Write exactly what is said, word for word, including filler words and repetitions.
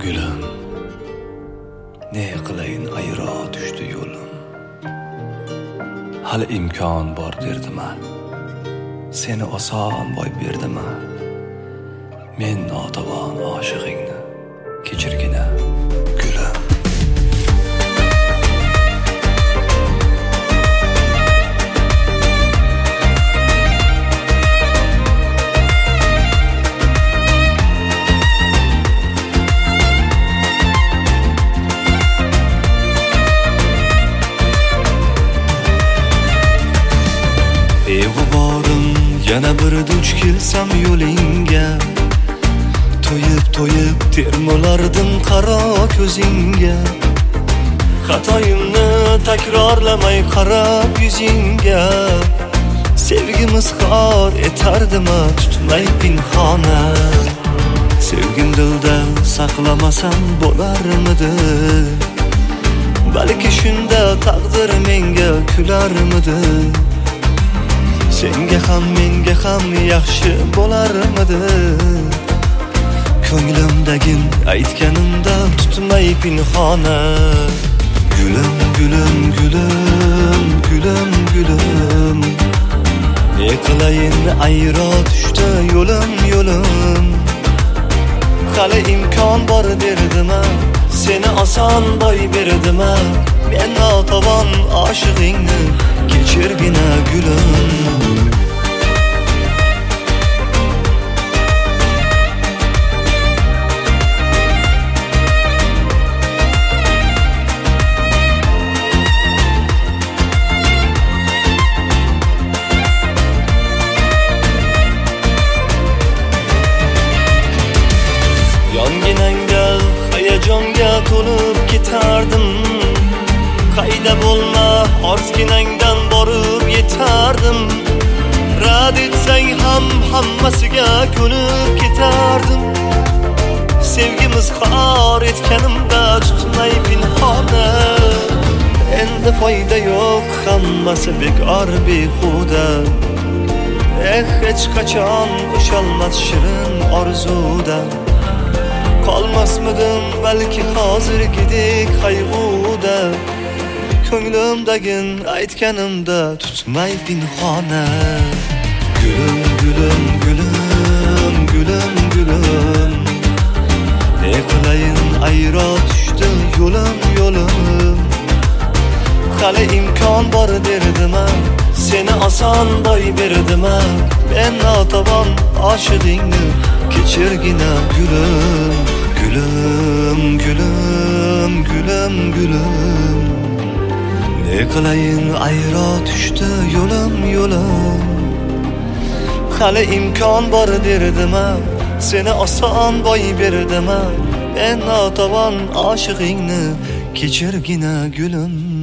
Gülüm, ne qilayin ayro düştü yo'lim. Hali imkon bor derdima, seni oson boy berdima. Men notavon oshig'ingni kechirgina gulum. Eğuborim yana bir duch kelsam yo'lingga, to'yib to'yib termulardim qaro ko'zingga. Xatoyimni takrorlamay qarab yuzingga. Sevgimiz xor etardimi tutmay pinhona. Sevgim dilda saqlamasam bo'larmidi? Balki shunda taqdir menga kularmidi? Senga ham menga ham yaxshi bo'larmidi? Ko'nglimdagin aytganimda tutmay pinhona. Gulum gulum gulum gulum gulum, ne qilayin ayro tushdi yo'lim yo'lim. Hali imkon bor derdima, seni oson boy berdima. Men notavon oshig'ingni kechirgina gulum. Yonginangda hayajonga to'lib ketardim. Qayda bo'lma ortginangdan borib yetardim. Rad etsang ham hammasiga ko'nib ketardim. Sevgimiz xor etganimda tutmay pinhona. Endi foyda yo'q, hammasi bekor behuda. Eh, hech qachon ushalmas shirin orzuda. Qolmasmidim balki hozirgidek qayg'uda. Ko'nglimdagin aytganimda tutmay pinhona. Gulum gulum gulum gulum gulum, ne qilayin ayro tushdi yo'lim yo'lim. Hali imkon bor derdima, seni oson boy berdima. Men notavon oshig'ingni kechirgina gulum. Gulum gulum gulum gulum, ne qilayin ayro tushdi yo'lim yo'lim. Hali imkon bor derdima, seni oson boy berdima. Men notavon oshig'ingni kechirgina gulum.